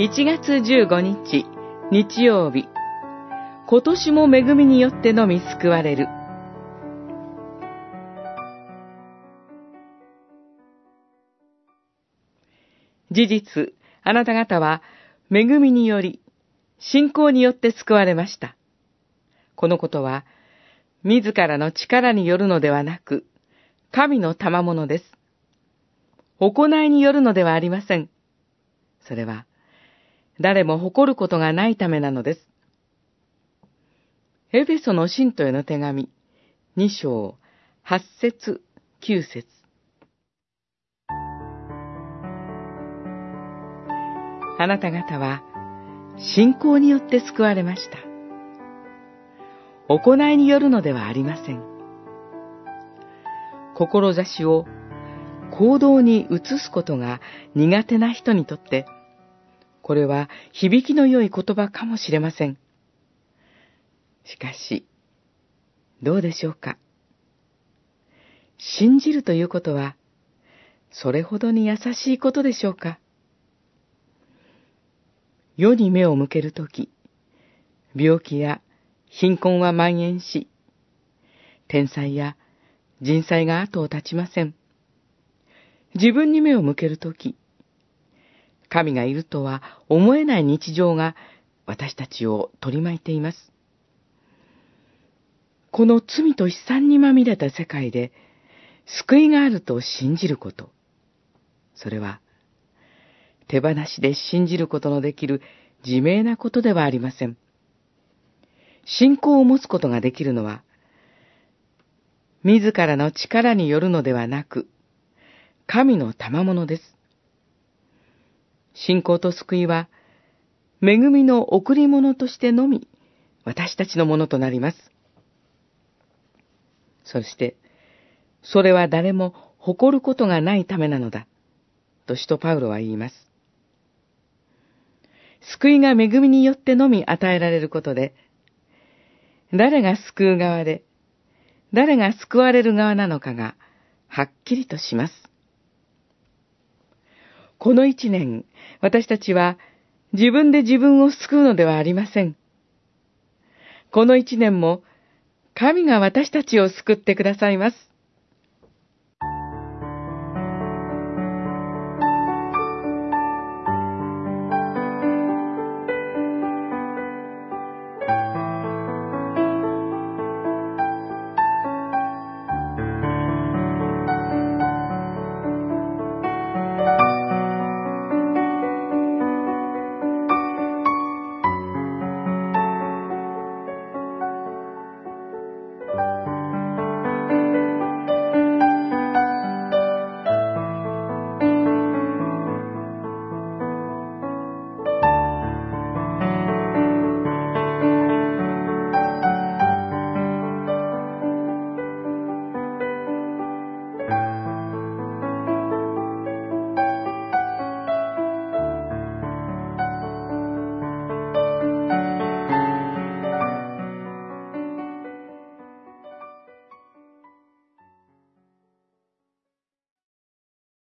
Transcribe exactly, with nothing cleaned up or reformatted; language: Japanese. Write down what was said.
いちがつじゅうごにち、日曜日。今年も恵みによってのみ救われる。事実、あなた方は恵みにより、信仰によって救われました。このことは、自らの力によるのではなく、神の賜物です。行いによるのではありません。それは、誰も誇ることがないためなのです。エフェソの信徒への手紙、にしょう、はちせつ、きゅうせつ。あなた方は、信仰によって救われました。行いによるのではありません。志を行動に移すことが苦手な人にとって、これは響きの良い言葉かもしれません。しかし、どうでしょうか。信じるということは、それほどに優しいことでしょうか。世に目を向けるとき、病気や貧困は蔓延し、天災や人災が後を絶ちません。自分に目を向けるとき、神がいるとは思えない日常が私たちを取り巻いています。この罪と悲惨にまみれた世界で救いがあると信じること。それは手放しで信じることのできる自明なことではありません。信仰を持つことができるのは、自らの力によるのではなく、神の賜物です。信仰と救いは、恵みの贈り物としてのみ、私たちのものとなります。そして、それは誰も誇ることがないためなのだ、と使徒パウロは言います。救いが恵みによってのみ与えられることで、誰が救う側で、誰が救われる側なのかが、はっきりとします。この一年、私たちは自分で自分を救うのではありません。この一年も、神が私たちを救ってくださいます。